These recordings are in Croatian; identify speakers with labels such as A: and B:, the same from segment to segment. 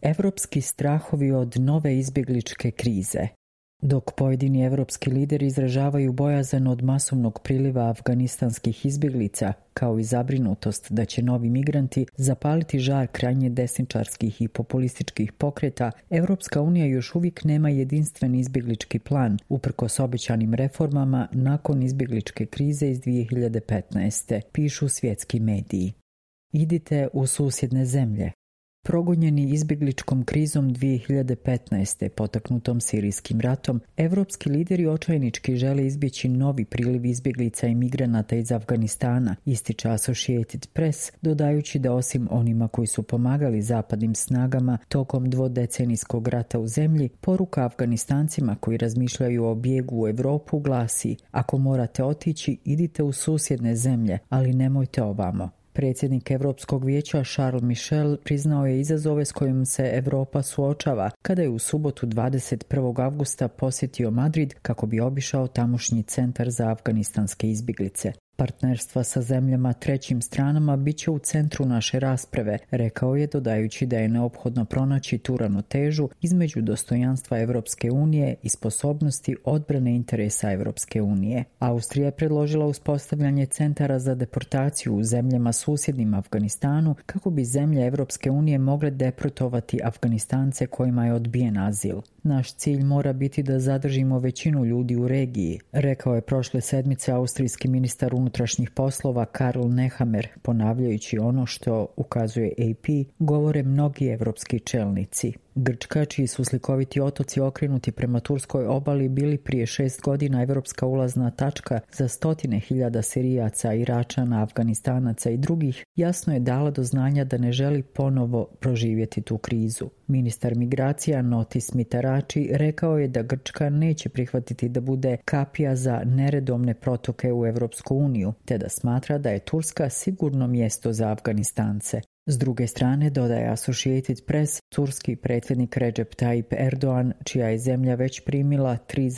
A: Evropski strahovi od nove izbjegličke krize. Dok pojedini evropski lideri izražavaju bojazan od masovnog priliva afganistanskih izbjeglica, kao i zabrinutost da će novi migranti zapaliti žar krajnje desničarskih i populističkih pokreta, Evropska unija još uvijek nema jedinstven izbjeglički plan, uprkos obećanim reformama nakon izbjegličke krize iz 2015. pišu svjetski mediji. Idite u susjedne zemlje. Progonjeni izbjegličkom krizom 2015. potaknutom sirijskim ratom, evropski lideri očajnički žele izbjeći novi priliv izbjeglica i migranata iz Afganistana, ističe Associated Press, dodajući da osim onima koji su pomagali zapadnim snagama tokom dvodecenijskog rata u zemlji, poruka Afganistancima koji razmišljaju o bijegu u Europu glasi: ako morate otići, idite u susjedne zemlje, ali nemojte ovamo. Predsjednik Europskog vijeća Charles Michel priznao je izazove s kojim se Europa suočava kada je u subotu 21. avgusta posjetio Madrid kako bi obišao tamošnji centar za afganistanske izbjeglice. Partnerstva sa zemljama trećim stranama bit će u centru naše rasprave, rekao je, dodajući da je neophodno pronaći tu ravnotežu između dostojanstva Europske unije i sposobnosti odbrane interesa Europske unije. Austrija je predložila uspostavljanje centara za deportaciju u zemljama susjednim Afganistanu kako bi zemlje Europske unije mogle deportovati Afganistance kojima je odbijen azil. Naš cilj mora biti da zadržimo većinu ljudi u regiji, rekao je prošle sedmice austrijski ministar unutrašnjih poslova Karl Nehammer, ponavljajući ono što, ukazuje AP, govore mnogi evropski čelnici. Grčka, čiji su slikoviti otoci okrenuti prema turskoj obali bili prije 6 godina evropska ulazna tačka za 100.000 Sirijaca, Iračana, Afganistanaca i drugih, jasno je dala do znanja da ne želi ponovo proživjeti tu krizu. Ministar migracija Notis Mitarači rekao je da Grčka neće prihvatiti da bude kapija za neredovne protoke u Europsku uniju, te da smatra da je Turska sigurno mjesto za Afganistance. S druge strane, dodaje Associated Press, turski predsjednik Recep Tayyip Erdogan, čija je zemlja već primila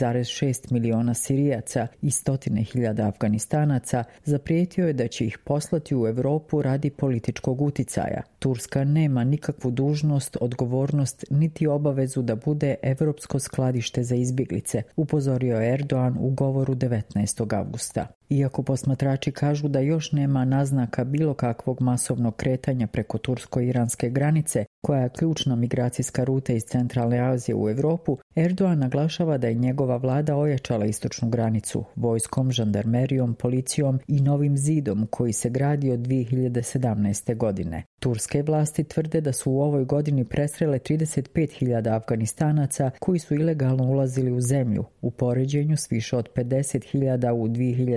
A: 3,6 miliona Sirijaca i 100.000 Afganistanaca, zaprijetio je da će ih poslati u Europu radi političkog uticaja. Turska nema nikakvu dužnost, odgovornost niti obavezu da bude europsko skladište za izbjeglice, upozorio je Erdogan u govoru 19. avgusta. Iako posmatrači kažu da još nema naznaka bilo kakvog masovnog kretanja preko tursko-iranske granice, koja je ključna migracijska ruta iz centralne Azije u Europu, Erdogan naglašava da je njegova vlada ojačala istočnu granicu vojskom, žandarmerijom, policijom i novim zidom koji se gradi od 2017. godine. Turske vlasti tvrde da su u ovoj godini presrele 35.000 Afganistanaca koji su ilegalno ulazili u zemlju, u poređenju s više od 50.000 u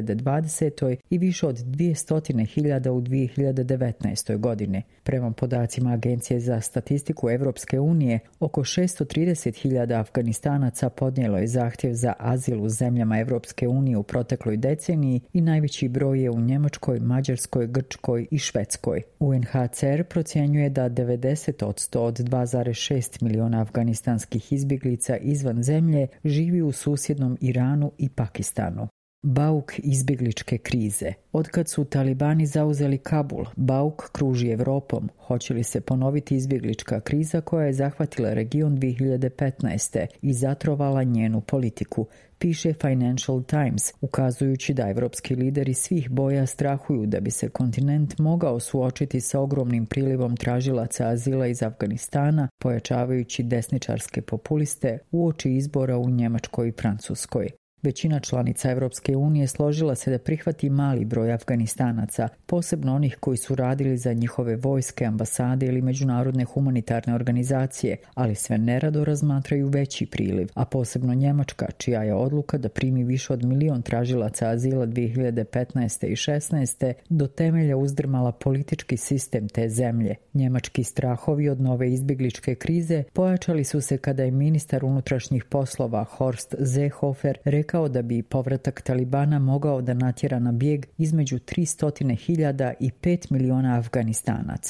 A: 2020. i više od 200.000 u 2019. godini. Prema podacima Agencije za statistiku Europske unije, oko 630.000 Afganistanaca podnijelo je zahtjev za azil u zemljama Europske unije u protekloj deceniji i najveći broj je u Njemačkoj, Mađarskoj, Grčkoj i Švedskoj. UNHCR procjenjuje da 90% od 2,6 miliona afganistanskih izbjeglica izvan zemlje živi u susjednom Iranu i Pakistanu. Bauk izbjegličke krize. Otkad su talibani zauzeli Kabul, bauk kruži Europom. Hoće li se ponoviti izbjeglička kriza koja je zahvatila region 2015. i zatrovala njenu politiku, piše Financial Times, ukazujući da evropski lideri svih boja strahuju da bi se kontinent mogao suočiti sa ogromnim prilivom tražilaca azila iz Afganistana, pojačavajući desničarske populiste uoči izbora u Njemačkoj i Francuskoj. Većina članica Europske unije složila se da prihvati mali broj Afganistanaca, posebno onih koji su radili za njihove vojske, ambasade ili međunarodne humanitarne organizacije, ali sve nerado razmatraju veći priliv, a posebno Njemačka, čija je odluka da primi više od 1 milion tražilaca azila 2015. i 16. do temelja uzdrmala politički sistem te zemlje. Njemački strahovi od nove izbjegličke krize pojačali su se kada je ministar unutrašnjih poslova Horst Seehofer rekao da bi povratak Talibana mogao da natjera na bijeg između 300.000 i 5 miliona Afganistanaca.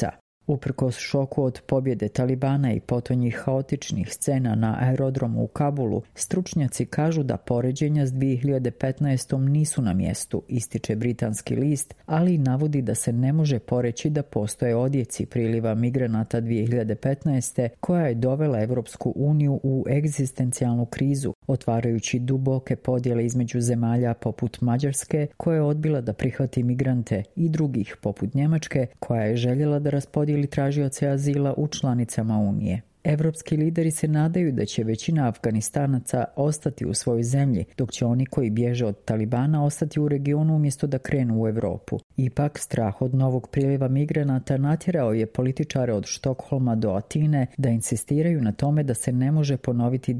A: Uprkos šoku od pobjede Talibana i potonjih haotičnih scena na aerodromu u Kabulu, stručnjaci kažu da poređenja s 2015. nisu na mjestu, ističe britanski list, ali i navodi da se ne može poreći da postoje odjeci priliva migranata 2015. koja je dovela Europsku uniju u egzistencijalnu krizu, otvarajući duboke podjele između zemalja poput Mađarske, koja je odbila da prihvati migrante, i drugih poput Njemačke, koja je željela da raspodijeli tražioce azila u članicama Unije. Evropski lideri se nadaju da će većina Afganistanaca ostati u svojoj zemlji, dok će oni koji bježe od Talibana ostati u regionu umjesto da krenu u Europu. Ipak, strah od novog priliva migranata natjerao je političare od Štokholma do Atine da insistiraju na tome da se ne može ponoviti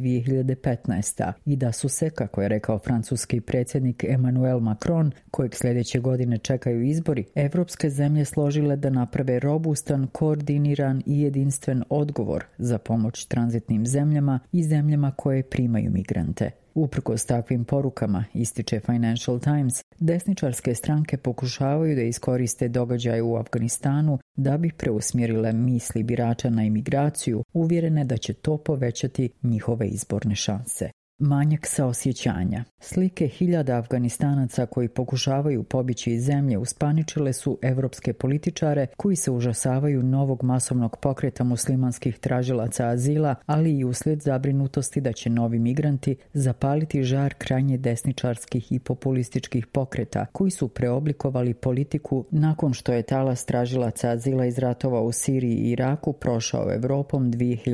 A: 2015. i da su se, kako je rekao francuski predsjednik Emmanuel Macron, kojeg sljedeće godine čekaju izbori, evropske zemlje složile da naprave robustan, koordiniran i jedinstven odgovor za pomoć tranzitnim zemljama i zemljama koje primaju migrante. Uprkos takvim porukama, ističe Financial Times, desničarske stranke pokušavaju da iskoriste događaje u Afganistanu da bi preusmjerile misli birača na imigraciju, uvjerene da će to povećati njihove izborne šanse. Manjak saosjećanja. Slike hiljada Afganistanaca koji pokušavaju pobjeći iz zemlje uspaničile su evropske političare koji se užasavaju novog masovnog pokreta muslimanskih tražilaca azila, ali i uslijed zabrinutosti da će novi migranti zapaliti žar krajnje desničarskih i populističkih pokreta koji su preoblikovali politiku nakon što je talas tražilaca azila iz ratova u Siriji i Iraku prošao Europom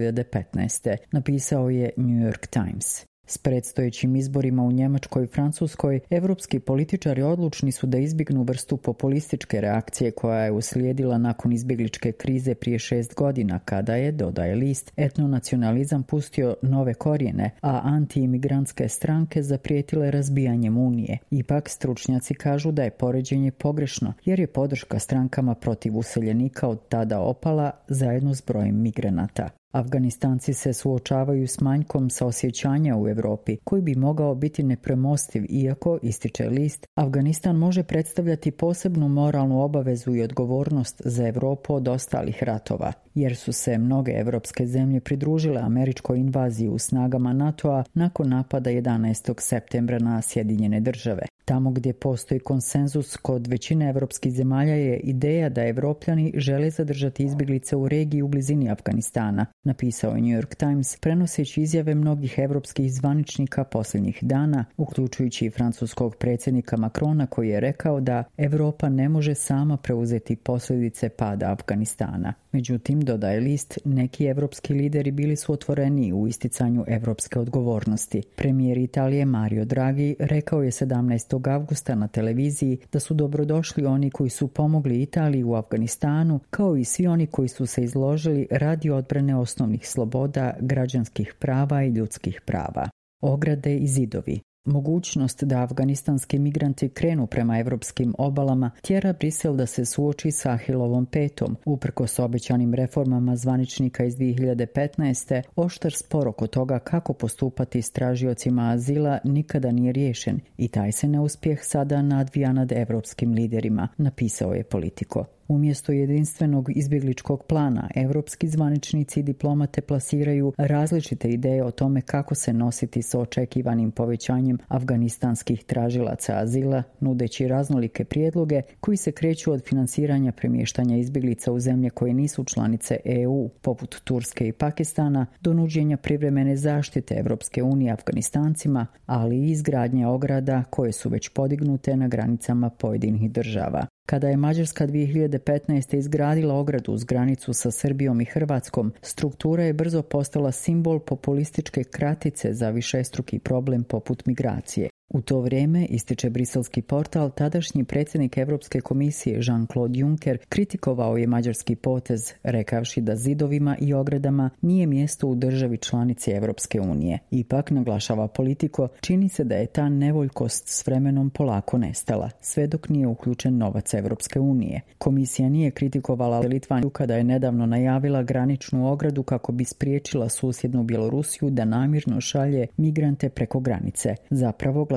A: 2015. napisao je New York Times. S predstojećim izborima u Njemačkoj i Francuskoj, evropski političari odlučni su da izbjegnu vrstu populističke reakcije koja je uslijedila nakon izbjegličke krize prije 6 godina, kada je, dodaje list, etnonacionalizam pustio nove korijene, a anti-imigrantske stranke zaprijetile razbijanjem Unije. Ipak, stručnjaci kažu da je poređenje pogrešno, jer je podrška strankama protiv useljenika od tada opala zajedno s brojem migranata. Afganistanci se suočavaju s manjkom saosjećanja u Europi, koji bi mogao biti nepremostiv, iako, ističe list, Afganistan može predstavljati posebnu moralnu obavezu i odgovornost za Europu od ostalih ratova, jer su se mnoge evropske zemlje pridružile američkoj invaziji u snagama NATO-a nakon napada 11. septembra na Sjedinjene Države. Tamo gdje postoji konsenzus kod većine evropskih zemalja je ideja da Evropljani žele zadržati izbjeglice u regiji u blizini Afganistana, napisao je New York Times, prenoseći izjave mnogih evropskih zvaničnika posljednjih dana, uključujući i francuskog predsjednika Macrona, koji je rekao da Europa ne može sama preuzeti posljedice pada Afganistana. Međutim, dodaje list, neki evropski lideri bili su otvoreniji u isticanju evropske odgovornosti. Premijer Italije Mario Draghi rekao je 17. avgusta na televiziji da su dobrodošli oni koji su pomogli Italiji u Afganistanu, kao i svi oni koji su se izložili radi odbrane osnovnih sloboda, građanskih prava i ljudskih prava. Ograde i zidovi. Mogućnost da afganistanski migranti krenu prema evropskim obalama tjera Brisel da se suoči sa Ahilovom petom. Uprkos obećanim reformama zvaničnika iz 2015. oštar spor oko toga kako postupati s tražiocima azila nikada nije riješen i taj se neuspjeh sada nadvija nad evropskim liderima, napisao je Politico. Umjesto jedinstvenog izbjegličkog plana, evropski zvaničnici i diplomate plasiraju različite ideje o tome kako se nositi s očekivanim povećanjem afganistanskih tražilaca azila, nudeći raznolike prijedloge koji se kreću od financiranja premještanja izbjeglica u zemlje koje nisu članice EU, poput Turske i Pakistana, do nuđenja privremene zaštite Evropske unije Afganistancima, ali i izgradnje ograda koje su već podignute na granicama pojedinih država. Kada je Mađarska 2015. izgradila ogradu uz granicu sa Srbijom i Hrvatskom, struktura je brzo postala simbol populističke kratice za višestruki problem poput migracije. U to vrijeme, ističe briselski portal, tadašnji predsjednik Europske komisije Jean-Claude Juncker kritikovao je mađarski potez, rekavši da zidovima i ogradama nije mjesto u državi članici Europske unije. Ipak, naglašava Politico, čini se da je ta nevoljkost s vremenom polako nestala, sve dok nije uključen novac Europske unije. Komisija nije kritikovala Litvaniju kada je nedavno najavila graničnu ogradu kako bi spriječila susjednu Bjelorusiju da namjerno šalje migrante preko granice. Zapravo,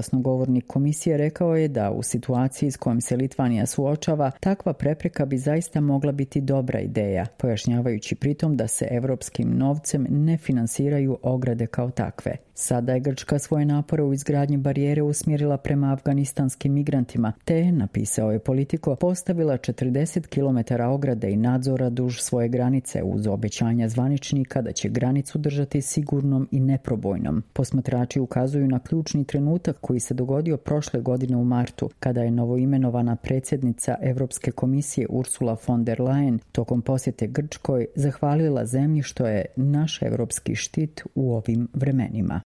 A: glasnogovornik komisije rekao je da u situaciji s kojom se Litvanija suočava, takva prepreka bi zaista mogla biti dobra ideja, pojašnjavajući pritom da se europskim novcem ne finansiraju ograde kao takve. Sada je Grčka svoje napore u izgradnji barijere usmjerila prema afganistanskim migrantima, te, napisao je Politico, postavila 40 km ograde i nadzora duž svoje granice uz obećanja zvaničnika da će granicu držati sigurnom i neprobojnom. Posmatrači ukazuju na ključni trenutak koji se dogodio prošle godine u martu, kada je novoimenovana predsjednica Europske komisije Ursula von der Leyen tokom posjete Grčkoj zahvalila zemlji što je naš europski štit u ovim vremenima.